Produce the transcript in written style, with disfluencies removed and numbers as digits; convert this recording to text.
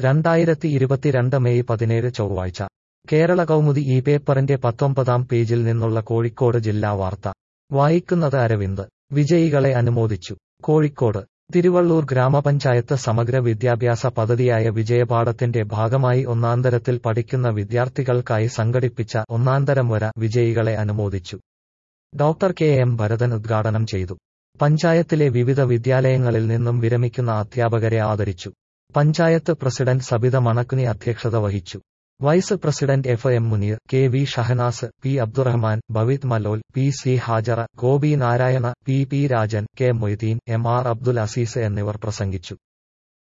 2022 May 17 ചൊവ്വാഴ്ച കേരള കൗമുദി ഈ പേപ്പറിന്റെ 19-ാം പേജിൽ നിന്നുള്ള കോഴിക്കോട് ജില്ലാ വാർത്ത വായിക്കുന്നത് അരവിന്ദ്. വിജയികളെ അനുമോദിച്ചു. കോഴിക്കോട് തിരുവള്ളൂർ ഗ്രാമപഞ്ചായത്ത് സമഗ്ര വിദ്യാഭ്യാസ പദ്ധതിയായ വിജയപാഠത്തിന്റെ ഭാഗമായി ഒന്നാന്തരത്തിൽ പഠിക്കുന്ന വിദ്യാർത്ഥികൾക്കായി സംഘടിപ്പിച്ച ഒന്നാന്തരം വര വിജയികളെ അനുമോദിച്ചു. ഡോക്ടർ കെ എം ഭരതൻ ഉദ്ഘാടനം ചെയ്തു. പഞ്ചായത്തിലെ വിവിധ വിദ്യാലയങ്ങളിൽ നിന്നും വിരമിക്കുന്ന അധ്യാപകരെ ആദരിച്ചു. പഞ്ചായത്ത് പ്രസിഡന്റ് സബിത മണക്കുനി അധ്യക്ഷത വഹിച്ചു. Vice president F M Muneer, K V Shahanas, P Abdurahman, Bhavith Malol, P C Hajara, Gopi Narayana, P P Rajan, K Moideen, M R Abdul Azeez എന്നിവർ പ്രസംഗിച്ചു.